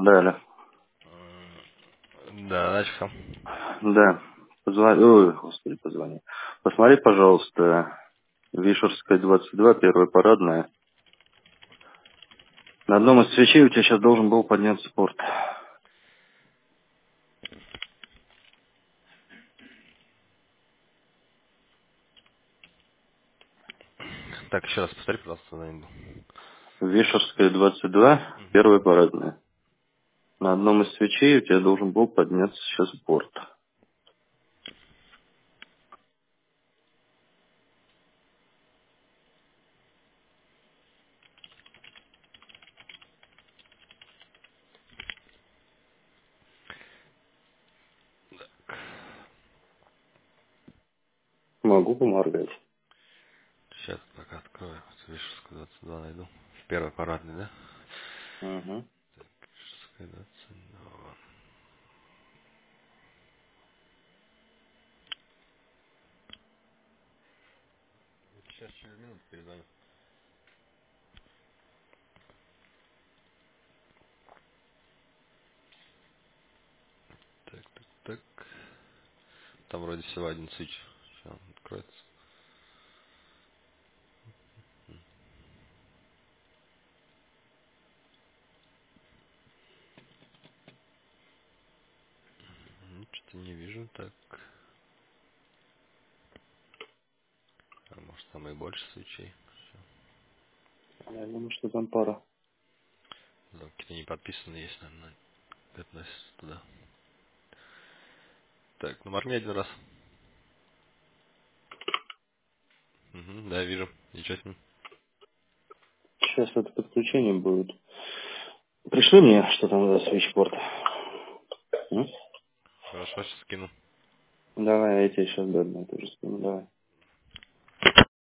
Да, да. Да, начал. Да. Ой, господи, позвони. Посмотри, пожалуйста, Вишерская, 22, первая парадная. На одном из свечей у тебя сейчас должен был подняться порт. Так, еще раз повтори, пожалуйста, найду. Вишерская, 22, первая парадная. На одном из свечей у тебя должен был подняться сейчас порт. Могу поморгать. Сейчас пока открою. Вишерская 22 найду. В первой парадной, да? Угу. Вишерская 22. Сейчас через минуту перезвоню. Так, так, так. Там вроде всего один свич. Сейчас он откроется. Что-то не вижу. Так. А может там и больше свечей. Я думаю, что там пара. Да, какие-то не подписаны есть, наверное, относятся туда. Так, ну моргни один раз. Угу, да, вижу. И что с ним? Сейчас это подключение будет. Пришли мне, что там за свечпорт. Хорошо, сейчас скину. Давай, я тебе сейчас дам, тоже скину, давай.